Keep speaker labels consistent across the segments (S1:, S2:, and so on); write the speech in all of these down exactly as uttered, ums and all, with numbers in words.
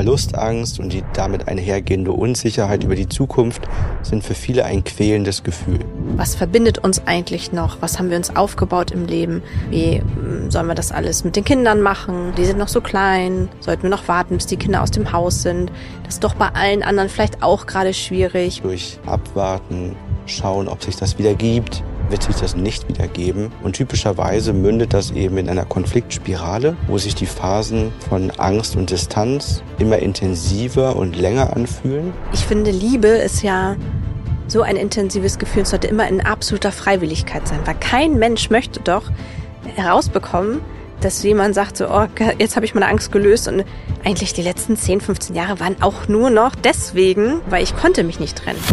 S1: Verlustangst und die damit einhergehende Unsicherheit über die Zukunft sind für viele ein quälendes Gefühl.
S2: Was verbindet uns eigentlich noch? Was haben wir uns aufgebaut im Leben? Wie sollen wir das alles mit den Kindern machen? Die sind noch so klein. Sollten wir noch warten, bis die Kinder aus dem Haus sind? Das ist doch bei allen anderen vielleicht auch gerade schwierig.
S1: Durch Abwarten, schauen, ob sich das wieder gibt, wird sich das nicht wieder geben. Und typischerweise mündet das eben in einer Konfliktspirale, wo sich die Phasen von Angst und Distanz immer intensiver und länger anfühlen.
S2: Ich finde, Liebe ist ja so ein intensives Gefühl, es sollte immer in absoluter Freiwilligkeit sein, weil kein Mensch möchte doch herausbekommen, dass jemand sagt so, oh, jetzt habe ich meine Angst gelöst und eigentlich die letzten zehn, fünfzehn Jahre waren auch nur noch deswegen, weil ich konnte mich nicht trennen.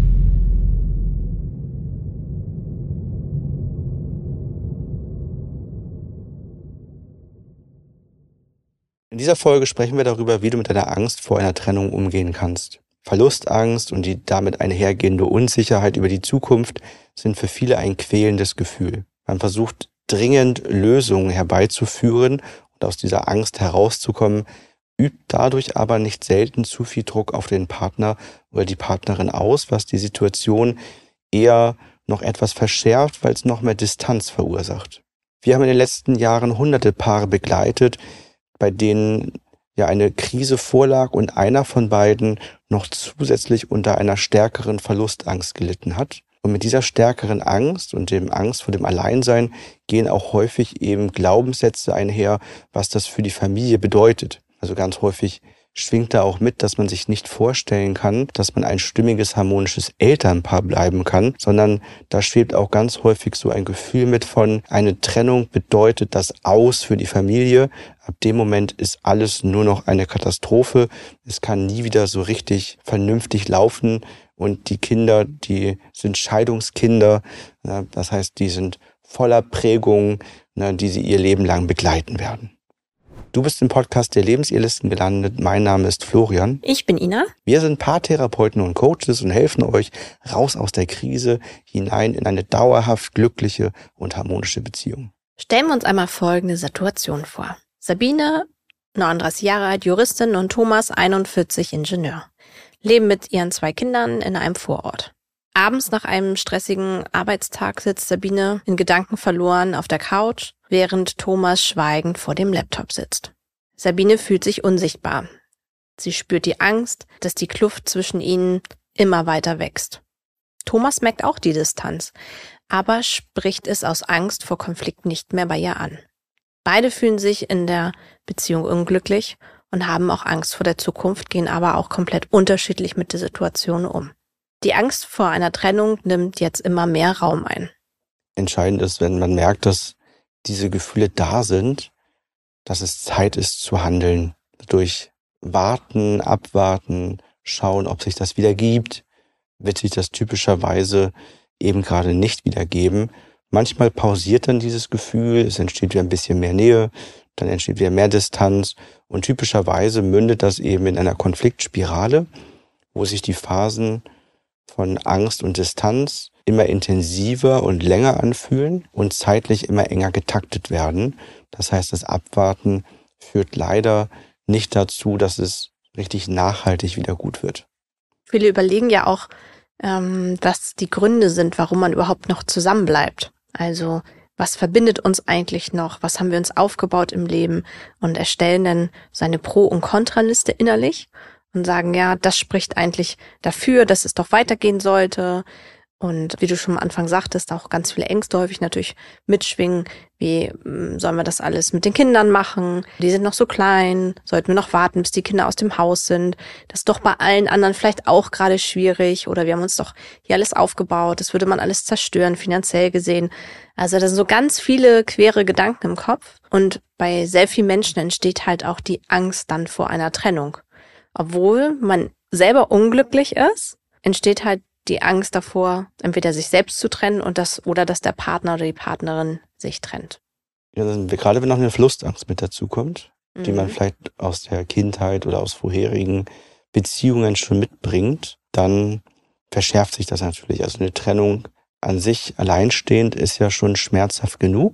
S1: In dieser Folge sprechen wir darüber, wie du mit deiner Angst vor einer Trennung umgehen kannst. Verlustangst und die damit einhergehende Unsicherheit über die Zukunft sind für viele ein quälendes Gefühl. Man versucht dringend Lösungen herbeizuführen und aus dieser Angst herauszukommen, übt dadurch aber nicht selten zu viel Druck auf den Partner oder die Partnerin aus, was die Situation eher noch etwas verschärft, weil es noch mehr Distanz verursacht. Wir haben in den letzten Jahren hunderte Paare begleitet, bei denen ja eine Krise vorlag und einer von beiden noch zusätzlich unter einer stärkeren Verlustangst gelitten hat. Und mit dieser stärkeren Angst und dem Angst vor dem Alleinsein gehen auch häufig eben Glaubenssätze einher, was das für die Familie bedeutet. Also ganz häufig schwingt da auch mit, dass man sich nicht vorstellen kann, dass man ein stimmiges, harmonisches Elternpaar bleiben kann, sondern da schwebt auch ganz häufig so ein Gefühl mit von, eine Trennung bedeutet das Aus für die Familie. Ab dem Moment ist alles nur noch eine Katastrophe. Es kann nie wieder so richtig vernünftig laufen und die Kinder, die sind Scheidungskinder. Das heißt, die sind voller Prägungen, die sie ihr Leben lang begleiten werden. Du bist im Podcast der Lebensirrlisten gelandet. Mein Name ist Florian.
S2: Ich bin Ina.
S1: Wir sind Paartherapeuten und Coaches und helfen euch raus aus der Krise hinein in eine dauerhaft glückliche und harmonische Beziehung.
S2: Stellen wir uns einmal folgende Situation vor. Sabine, neununddreißig Jahre alt, Juristin, und Thomas, einundvierzig, Ingenieur. Leben mit ihren zwei Kindern in einem Vorort. Abends nach einem stressigen Arbeitstag sitzt Sabine in Gedanken verloren auf der Couch, während Thomas schweigend vor dem Laptop sitzt. Sabine fühlt sich unsichtbar. Sie spürt die Angst, dass die Kluft zwischen ihnen immer weiter wächst. Thomas merkt auch die Distanz, aber spricht es aus Angst vor Konflikt nicht mehr bei ihr an. Beide fühlen sich in der Beziehung unglücklich und haben auch Angst vor der Zukunft, gehen aber auch komplett unterschiedlich mit der Situation um. Die Angst vor einer Trennung nimmt jetzt immer mehr Raum ein.
S1: Entscheidend ist, wenn man merkt, dass diese Gefühle da sind, dass es Zeit ist zu handeln. Durch Warten, Abwarten, schauen, ob sich das wieder gibt, wird sich das typischerweise eben gerade nicht wieder geben. Manchmal pausiert dann dieses Gefühl, es entsteht wieder ein bisschen mehr Nähe, dann entsteht wieder mehr Distanz und typischerweise mündet das eben in einer Konfliktspirale, wo sich die Phasen von Angst und Distanz immer intensiver und länger anfühlen und zeitlich immer enger getaktet werden. Das heißt, das Abwarten führt leider nicht dazu, dass es richtig nachhaltig wieder gut wird.
S2: Viele überlegen ja auch, ähm, was die Gründe sind, warum man überhaupt noch zusammenbleibt. Also, was verbindet uns eigentlich noch? Was haben wir uns aufgebaut im Leben? Und erstellen dann seine Pro- und Kontraliste innerlich und sagen, ja, das spricht eigentlich dafür, dass es doch weitergehen sollte. Und wie du schon am Anfang sagtest, auch ganz viele Ängste häufig natürlich mitschwingen. Wie sollen wir das alles mit den Kindern machen? Die sind noch so klein. Sollten wir noch warten, bis die Kinder aus dem Haus sind? Das ist doch bei allen anderen vielleicht auch gerade schwierig. Oder wir haben uns doch hier alles aufgebaut. Das würde man alles zerstören, finanziell gesehen. Also da sind so ganz viele quere Gedanken im Kopf. Und bei sehr vielen Menschen entsteht halt auch die Angst dann vor einer Trennung. Obwohl man selber unglücklich ist, entsteht halt die Angst davor, entweder sich selbst zu trennen und das oder dass der Partner oder die Partnerin sich trennt.
S1: Ja, also gerade wenn noch eine Verlustangst mit dazu kommt,
S2: Mhm.
S1: die man vielleicht aus der Kindheit oder aus vorherigen Beziehungen schon mitbringt, dann verschärft sich das natürlich. Also eine Trennung an sich alleinstehend ist ja schon schmerzhaft genug,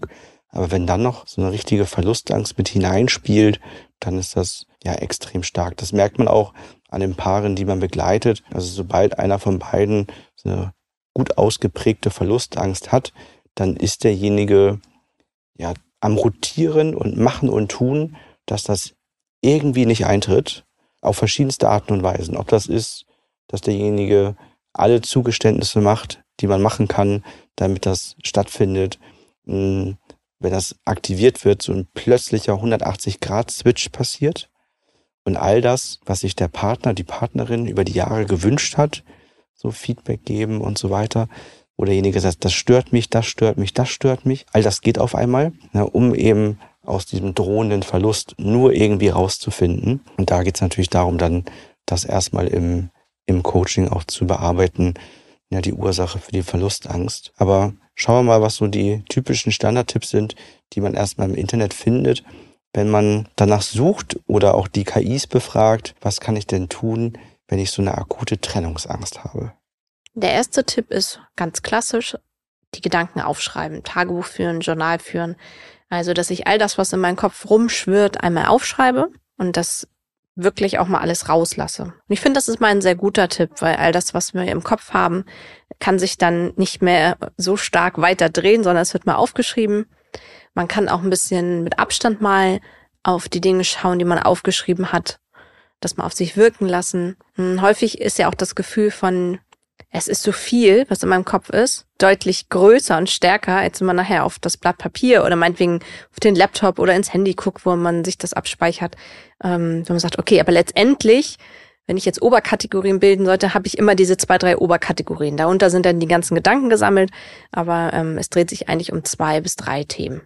S1: Aber wenn dann noch so eine richtige Verlustangst mit hineinspielt, dann ist das ja extrem stark. Das merkt man auch an den Paaren, die man begleitet. Also sobald einer von beiden so eine gut ausgeprägte Verlustangst hat, dann ist derjenige ja am Rotieren und Machen und Tun, dass das irgendwie nicht eintritt, auf verschiedenste Arten und Weisen. Ob das ist, dass derjenige alle Zugeständnisse macht, die man machen kann, damit das stattfindet. Wenn das aktiviert wird, so ein plötzlicher hundertachtzig-Grad-Switch passiert und all das, was sich der Partner, die Partnerin über die Jahre gewünscht hat, so Feedback geben und so weiter, wo derjenige sagt, das stört mich, das stört mich, das stört mich, all das geht auf einmal, ja, um eben aus diesem drohenden Verlust nur irgendwie rauszufinden. Und da geht es natürlich darum, dann das erstmal im, im Coaching auch zu bearbeiten, ja, die Ursache für die Verlustangst. Aber schauen wir mal, was so die typischen Standardtipps sind, die man erstmal im Internet findet. Wenn man danach sucht oder auch die K Is befragt, was kann ich denn tun, wenn ich so eine akute Trennungsangst habe?
S2: Der erste Tipp ist ganz klassisch, die Gedanken aufschreiben, Tagebuch führen, Journal führen. Also, dass ich all das, was in meinem Kopf rumschwirrt, einmal aufschreibe und das wirklich auch mal alles rauslasse. Und ich finde, das ist mal ein sehr guter Tipp, weil all das, was wir im Kopf haben, kann sich dann nicht mehr so stark weiter drehen, sondern es wird mal aufgeschrieben. Man kann auch ein bisschen mit Abstand mal auf die Dinge schauen, die man aufgeschrieben hat, das mal auf sich wirken lassen. Und häufig ist ja auch das Gefühl von, es ist so viel, was in meinem Kopf ist, deutlich größer und stärker, als wenn man nachher auf das Blatt Papier oder meinetwegen auf den Laptop oder ins Handy guckt, wo man sich das abspeichert. Ähm, wenn man sagt, okay, aber letztendlich, wenn ich jetzt Oberkategorien bilden sollte, habe ich immer diese zwei, drei Oberkategorien. Darunter sind dann die ganzen Gedanken gesammelt, aber ähm, es dreht sich eigentlich um zwei bis drei Themen.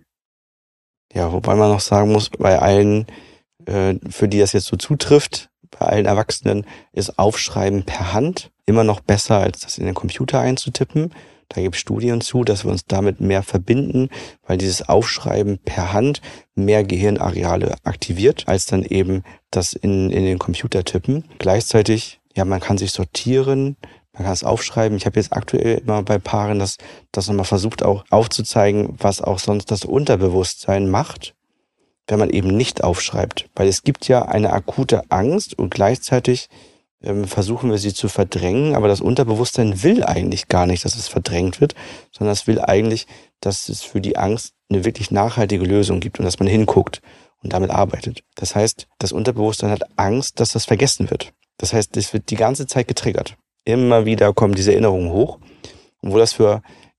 S1: Ja, wobei man noch sagen muss, bei allen, äh, für die das jetzt so zutrifft, bei allen Erwachsenen, ist Aufschreiben per Hand immer noch besser, als das in den Computer einzutippen. Da gibt es Studien zu, dass wir uns damit mehr verbinden, weil dieses Aufschreiben per Hand mehr Gehirnareale aktiviert, als dann eben das in, in den Computer tippen. Gleichzeitig, ja, man kann sich sortieren, man kann es aufschreiben. Ich habe jetzt aktuell immer bei Paaren das, das nochmal versucht auch aufzuzeigen, was auch sonst das Unterbewusstsein macht, wenn man eben nicht aufschreibt. Weil es gibt ja eine akute Angst und gleichzeitig ähm, versuchen wir sie zu verdrängen, aber das Unterbewusstsein will eigentlich gar nicht, dass es verdrängt wird, sondern es will eigentlich, dass es für die Angst eine wirklich nachhaltige Lösung gibt und dass man hinguckt und damit arbeitet. Das heißt, das Unterbewusstsein hat Angst, dass das vergessen wird. Das heißt, es wird die ganze Zeit getriggert. Immer wieder kommen diese Erinnerungen hoch. Und wo das für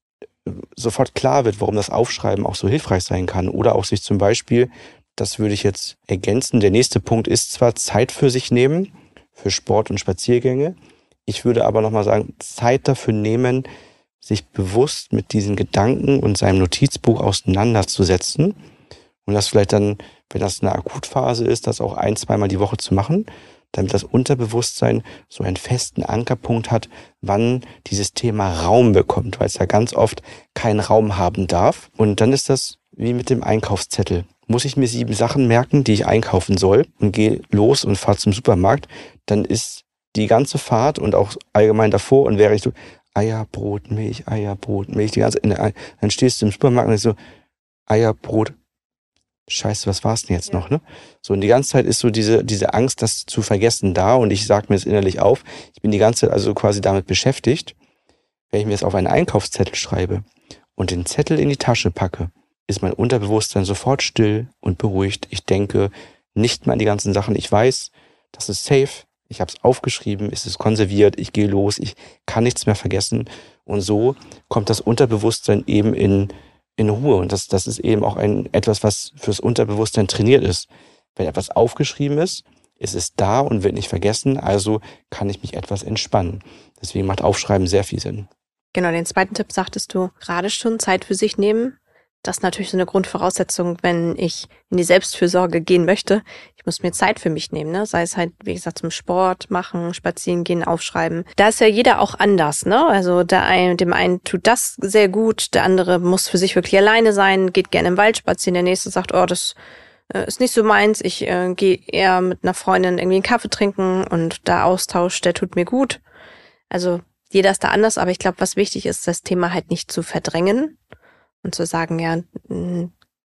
S1: sofort klar wird, warum das Aufschreiben auch so hilfreich sein kann oder auch sich zum Beispiel, das würde ich jetzt ergänzen, der nächste Punkt ist zwar Zeit für sich nehmen, für Sport und Spaziergänge. Ich würde aber nochmal sagen, Zeit dafür nehmen, sich bewusst mit diesen Gedanken und seinem Notizbuch auseinanderzusetzen und das vielleicht dann, wenn das eine Akutphase ist, das auch ein-, zweimal die Woche zu machen, damit das Unterbewusstsein so einen festen Ankerpunkt hat, wann dieses Thema Raum bekommt, weil es ja ganz oft keinen Raum haben darf. Und dann ist das wie mit dem Einkaufszettel. Muss ich mir sieben Sachen merken, die ich einkaufen soll und gehe los und fahre zum Supermarkt, dann ist die ganze Fahrt und auch allgemein davor und wäre ich so, Eier, Brot, Milch, Eier, Brot, Milch, die ganze, dann stehst du im Supermarkt und ich so, Eier, Brot, Scheiße, was war's denn jetzt noch, ne? So, und die ganze Zeit ist so diese, diese Angst, das zu vergessen da und ich sage mir das innerlich auf. Ich bin die ganze Zeit also quasi damit beschäftigt. Wenn ich mir das auf einen Einkaufszettel schreibe und den Zettel in die Tasche packe, ist mein Unterbewusstsein sofort still und beruhigt. Ich denke nicht mehr an die ganzen Sachen. Ich weiß, das ist safe. Ich habe es aufgeschrieben, es ist konserviert, ich gehe los, ich kann nichts mehr vergessen. Und so kommt das Unterbewusstsein eben in in Ruhe. Und das, das ist eben auch ein etwas, was fürs Unterbewusstsein trainiert ist. Wenn etwas aufgeschrieben ist, ist es da und wird nicht vergessen, also kann ich mich etwas entspannen. Deswegen macht Aufschreiben sehr viel Sinn.
S2: Genau, den zweiten Tipp sagtest du gerade schon, Zeit für sich nehmen. Das ist natürlich so eine Grundvoraussetzung, wenn ich in die Selbstfürsorge gehen möchte. Ich muss mir Zeit für mich nehmen, ne? Sei es halt, wie gesagt, zum Sport machen, spazieren gehen, aufschreiben. Da ist ja jeder auch anders, ne? Also der ein, dem einen tut das sehr gut, der andere muss für sich wirklich alleine sein, geht gerne im Wald spazieren, der nächste sagt, oh, das äh, ist nicht so meins, ich äh, gehe eher mit einer Freundin irgendwie einen Kaffee trinken und der Austausch, der tut mir gut. Also jeder ist da anders, aber ich glaube, was wichtig ist, das Thema halt nicht zu verdrängen. Und zu sagen, ja,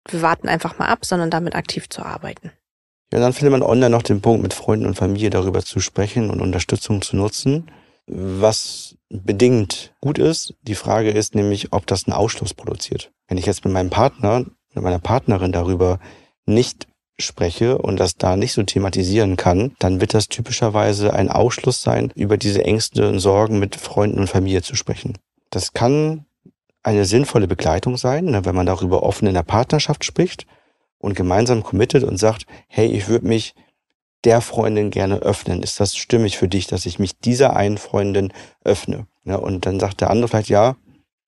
S2: wir warten einfach mal ab, sondern damit aktiv zu arbeiten.
S1: Ja, dann findet man online noch den Punkt, mit Freunden und Familie darüber zu sprechen und Unterstützung zu nutzen, was bedingt gut ist. Die Frage ist nämlich, ob das einen Ausschluss produziert. Wenn ich jetzt mit meinem Partner, mit meiner Partnerin darüber nicht spreche und das da nicht so thematisieren kann, dann wird das typischerweise ein Ausschluss sein, über diese Ängste und Sorgen mit Freunden und Familie zu sprechen. Das kann eine sinnvolle Begleitung sein, wenn man darüber offen in der Partnerschaft spricht und gemeinsam committet und sagt, hey, ich würde mich der Freundin gerne öffnen. Ist das stimmig für dich, dass ich mich dieser einen Freundin öffne? Ja, und dann sagt der andere vielleicht, ja,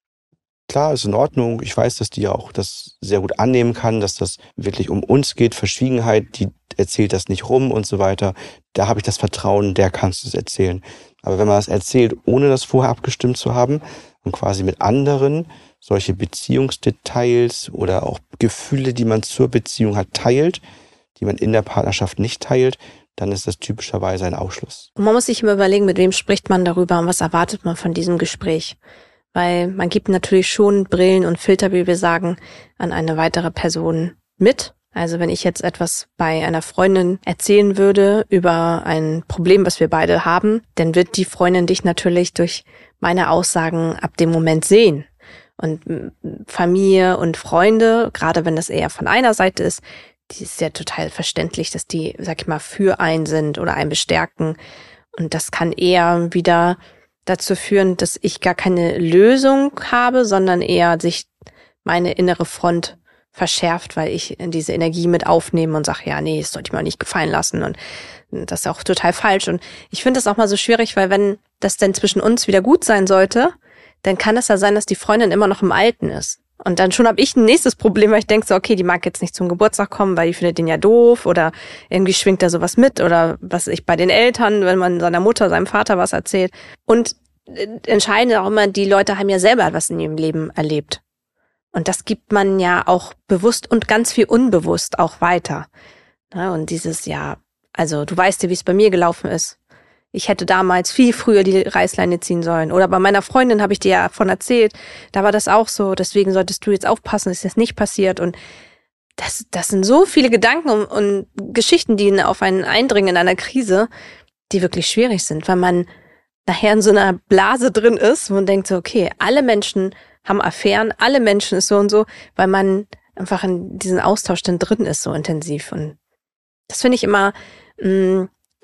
S1: klar, ist in Ordnung. Ich weiß, dass die ja auch das sehr gut annehmen kann, dass das wirklich um uns geht. Verschwiegenheit, die erzählt das nicht rum und so weiter. Da habe ich das Vertrauen, der kannst du es erzählen. Aber wenn man das erzählt, ohne das vorher abgestimmt zu haben und quasi mit anderen solche Beziehungsdetails oder auch Gefühle, die man zur Beziehung hat, teilt, die man in der Partnerschaft nicht teilt, dann ist das typischerweise ein Ausschluss.
S2: Und man muss sich immer überlegen, mit wem spricht man darüber und was erwartet man von diesem Gespräch. Weil man gibt natürlich schon Brillen und Filter, wie wir sagen, an eine weitere Person mit. Also wenn ich jetzt etwas bei einer Freundin erzählen würde über ein Problem, was wir beide haben, dann wird die Freundin dich natürlich durch meine Aussagen ab dem Moment sehen. Und Familie und Freunde, gerade wenn das eher von einer Seite ist, die ist ja total verständlich, dass die, sag ich mal, für einen sind oder einen bestärken. Und das kann eher wieder dazu führen, dass ich gar keine Lösung habe, sondern eher sich meine innere Front verschärft, weil ich diese Energie mit aufnehme und sage, ja, nee, das sollte ich mir auch nicht gefallen lassen. Und das ist auch total falsch. Und ich finde das auch mal so schwierig, weil wenn das denn zwischen uns wieder gut sein sollte, dann kann es ja sein, dass die Freundin immer noch im Alten ist. Und dann schon habe ich ein nächstes Problem, weil ich denke so, okay, die mag jetzt nicht zum Geburtstag kommen, weil die findet den ja doof oder irgendwie schwingt da sowas mit oder was ich bei den Eltern, wenn man seiner Mutter, seinem Vater was erzählt. Und entscheidend auch immer, die Leute haben ja selber was in ihrem Leben erlebt. Und das gibt man ja auch bewusst und ganz viel unbewusst auch weiter. Ja, und dieses, ja, also du weißt ja, wie es bei mir gelaufen ist. Ich hätte damals viel früher die Reißleine ziehen sollen. Oder bei meiner Freundin habe ich dir ja davon erzählt, da war das auch so. Deswegen solltest du jetzt aufpassen, dass das nicht passiert. Und das, das sind so viele Gedanken und, und Geschichten, die auf einen eindringen in einer Krise, die wirklich schwierig sind, weil man nachher in so einer Blase drin ist und denkt so, okay, alle Menschen haben Affären, alle Menschen ist so und so, weil man einfach in diesen Austausch dann drin ist, so intensiv. Und das finde ich immer mh,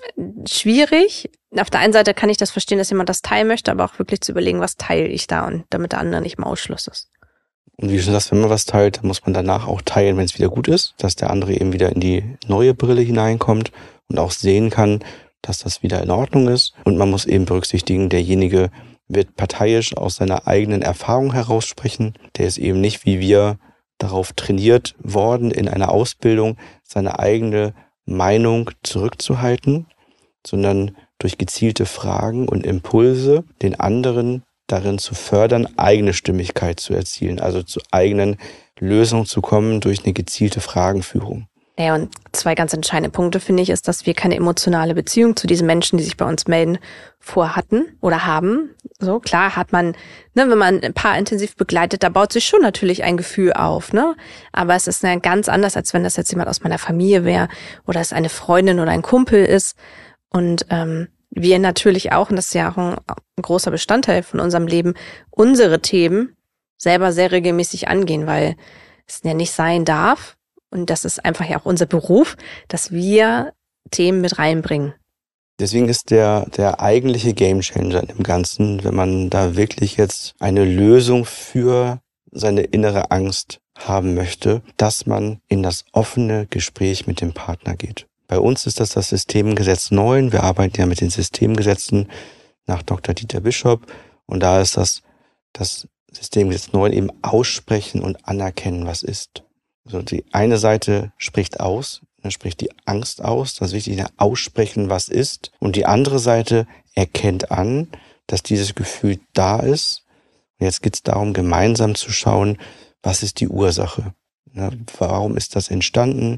S2: schwierig. Auf der einen Seite kann ich das verstehen, dass jemand das teilen möchte, aber auch wirklich zu überlegen, was teile ich da und damit der andere nicht im Ausschluss ist.
S1: Und wie schon das, wenn man was teilt, dann muss man danach auch teilen, wenn es wieder gut ist, dass der andere eben wieder in die neue Brille hineinkommt und auch sehen kann, dass das wieder in Ordnung ist. Und man muss eben berücksichtigen, derjenige wird parteiisch aus seiner eigenen Erfahrung heraus sprechen. Der ist eben nicht wie wir darauf trainiert worden, in einer Ausbildung seine eigene Meinung zurückzuhalten, sondern durch gezielte Fragen und Impulse den anderen darin zu fördern, eigene Stimmigkeit zu erzielen, also zu eigenen Lösungen zu kommen durch eine gezielte Fragenführung.
S2: Ja, und zwei ganz entscheidende Punkte, finde ich, ist, dass wir keine emotionale Beziehung zu diesen Menschen, die sich bei uns melden, vorhatten oder haben. So, klar hat man, ne, wenn man ein Paar intensiv begleitet, da baut sich schon natürlich ein Gefühl auf, ne? Aber es ist ja ganz anders, als wenn das jetzt jemand aus meiner Familie wäre oder es eine Freundin oder ein Kumpel ist. Und ähm, wir natürlich auch, und das ist ja auch ein, ein großer Bestandteil von unserem Leben, unsere Themen selber sehr regelmäßig angehen, weil es ja nicht sein darf, und das ist einfach ja auch unser Beruf, dass wir Themen mit reinbringen.
S1: Deswegen ist der, der eigentliche Gamechanger im Ganzen, wenn man da wirklich jetzt eine Lösung für seine innere Angst haben möchte, dass man in das offene Gespräch mit dem Partner geht. Bei uns ist das das Systemgesetz neun. Wir arbeiten ja mit den Systemgesetzen nach Doktor Dieter Bischof. Und da ist das, das Systemgesetz neun eben aussprechen und anerkennen, was ist. Also die eine Seite spricht aus, dann spricht die Angst aus, das ist wichtig, aussprechen, was ist. Und die andere Seite erkennt an, dass dieses Gefühl da ist. Und jetzt geht es darum, gemeinsam zu schauen, was ist die Ursache? Ne, warum ist das entstanden?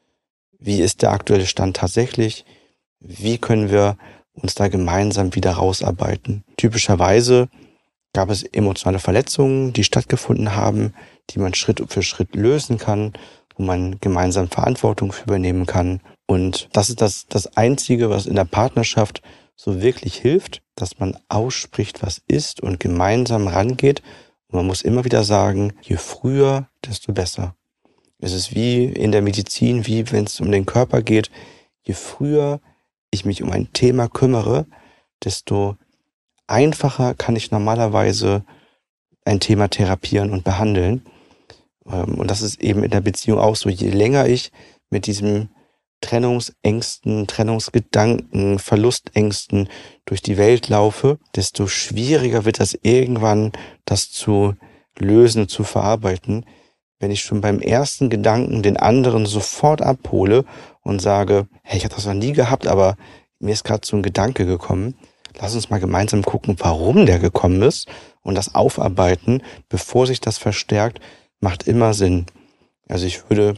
S1: Wie ist der aktuelle Stand tatsächlich? Wie können wir uns da gemeinsam wieder rausarbeiten? Typischerweise Gab es emotionale Verletzungen, die stattgefunden haben, die man Schritt für Schritt lösen kann, wo man gemeinsam Verantwortung für übernehmen kann. Und das ist das, das Einzige, was in der Partnerschaft so wirklich hilft, dass man ausspricht, was ist und gemeinsam rangeht. Und man muss immer wieder sagen, je früher, desto besser. Es ist wie in der Medizin, wie wenn es um den Körper geht. Je früher ich mich um ein Thema kümmere, desto einfacher kann ich normalerweise ein Thema therapieren und behandeln. Und das ist eben in der Beziehung auch so. Je länger ich mit diesem Trennungsängsten, Trennungsgedanken, Verlustängsten durch die Welt laufe, desto schwieriger wird das irgendwann, das zu lösen, zu verarbeiten. Wenn ich schon beim ersten Gedanken den anderen sofort abhole und sage, hey, ich habe das noch nie gehabt, aber mir ist gerade so ein Gedanke gekommen. Lass uns mal gemeinsam gucken, warum der gekommen ist und das aufarbeiten, bevor sich das verstärkt, macht immer Sinn. Also ich würde,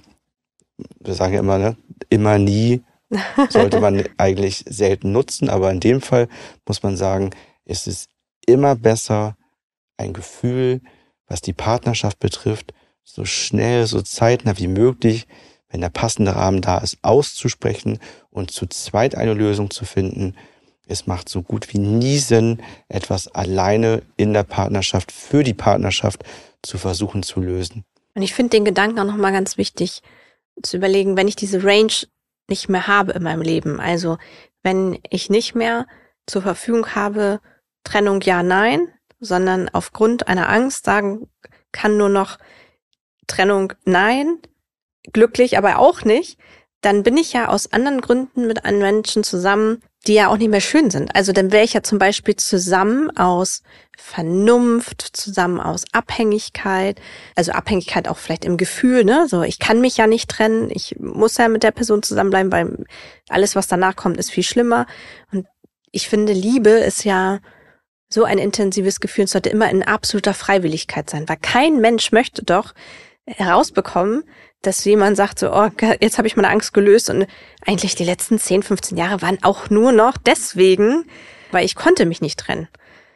S1: wir sagen ja immer, ne, immer nie sollte man eigentlich selten nutzen, aber in dem Fall muss man sagen, es ist immer besser, ein Gefühl, was die Partnerschaft betrifft, so schnell, so zeitnah wie möglich, wenn der passende Rahmen da ist, auszusprechen und zu zweit eine Lösung zu finden. Es macht so gut wie nie Sinn, etwas alleine in der Partnerschaft, für die Partnerschaft zu versuchen zu lösen.
S2: Und ich finde den Gedanken auch nochmal ganz wichtig, zu überlegen, wenn ich diese Range nicht mehr habe in meinem Leben, also wenn ich nicht mehr zur Verfügung habe, Trennung ja, nein, sondern aufgrund einer Angst sagen kann nur noch Trennung nein, glücklich aber auch nicht, dann bin ich ja aus anderen Gründen mit einem Menschen zusammen, die ja auch nicht mehr schön sind. Also dann wäre ich ja zum Beispiel zusammen aus Vernunft, zusammen aus Abhängigkeit, also Abhängigkeit auch vielleicht im Gefühl, ne? So, ich kann mich ja nicht trennen, ich muss ja mit der Person zusammenbleiben, weil alles, was danach kommt, ist viel schlimmer. Und ich finde, Liebe ist ja so ein intensives Gefühl, es sollte immer in absoluter Freiwilligkeit sein, weil kein Mensch möchte doch herausbekommen, dass jemand sagt so, oh, jetzt habe ich meine Angst gelöst und eigentlich die letzten zehn, fünfzehn Jahre waren auch nur noch deswegen, weil ich konnte mich nicht trennen.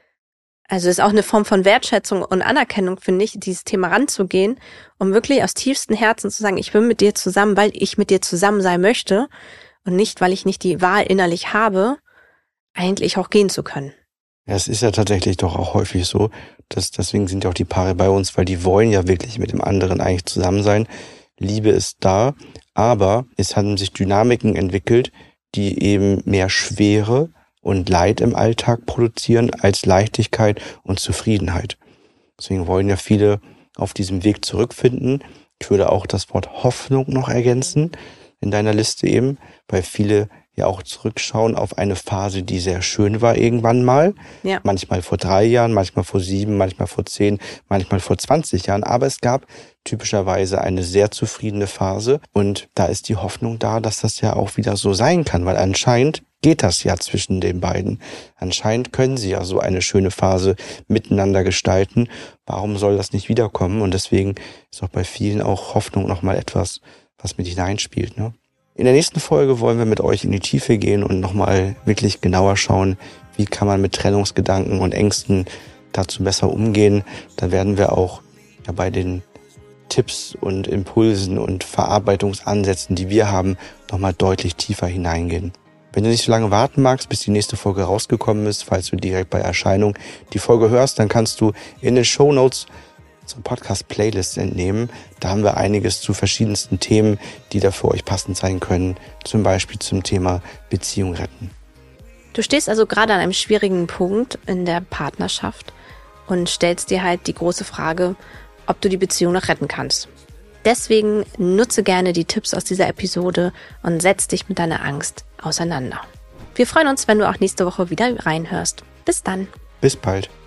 S2: Also ist auch eine Form von Wertschätzung und Anerkennung, finde ich, dieses Thema ranzugehen, um wirklich aus tiefstem Herzen zu sagen, ich bin mit dir zusammen, weil ich mit dir zusammen sein möchte und nicht, weil ich nicht die Wahl innerlich habe, eigentlich auch gehen zu können.
S1: Ja, es ist ja tatsächlich doch auch häufig so, dass deswegen sind ja auch die Paare bei uns, weil die wollen ja wirklich mit dem anderen eigentlich zusammen sein. Liebe ist da, aber es haben sich Dynamiken entwickelt, die eben mehr Schwere und Leid im Alltag produzieren als Leichtigkeit und Zufriedenheit. Deswegen wollen ja viele auf diesem Weg zurückfinden. Ich würde auch das Wort Hoffnung noch ergänzen in deiner Liste eben, weil viele ja auch zurückschauen auf eine Phase, die sehr schön war irgendwann mal. Ja. Manchmal vor drei Jahren, manchmal vor sieben, manchmal vor zehn, manchmal vor zwanzig Jahren. Aber es gab typischerweise eine sehr zufriedene Phase. Und da ist die Hoffnung da, dass das ja auch wieder so sein kann, weil anscheinend geht das ja zwischen den beiden. Anscheinend können sie ja so eine schöne Phase miteinander gestalten. Warum soll das nicht wiederkommen? Und deswegen ist auch bei vielen auch Hoffnung nochmal etwas, was mit hineinspielt, ne? In der nächsten Folge wollen wir mit euch in die Tiefe gehen und nochmal wirklich genauer schauen, wie kann man mit Trennungsgedanken und Ängsten dazu besser umgehen. Da werden wir auch ja, bei den Tipps und Impulsen und Verarbeitungsansätzen, die wir haben, nochmal deutlich tiefer hineingehen. Wenn du nicht so lange warten magst, bis die nächste Folge rausgekommen ist, falls du direkt bei Erscheinung die Folge hörst, dann kannst du in den Shownotes zur Podcast-Playlist entnehmen. Da haben wir einiges zu verschiedensten Themen, die da für euch passend sein können. Zum Beispiel zum Thema Beziehung retten.
S2: Du stehst also gerade an einem schwierigen Punkt in der Partnerschaft und stellst dir halt die große Frage, ob du die Beziehung noch retten kannst. Deswegen nutze gerne die Tipps aus dieser Episode und setz dich mit deiner Angst auseinander. Wir freuen uns, wenn du auch nächste Woche wieder reinhörst. Bis dann.
S1: Bis bald.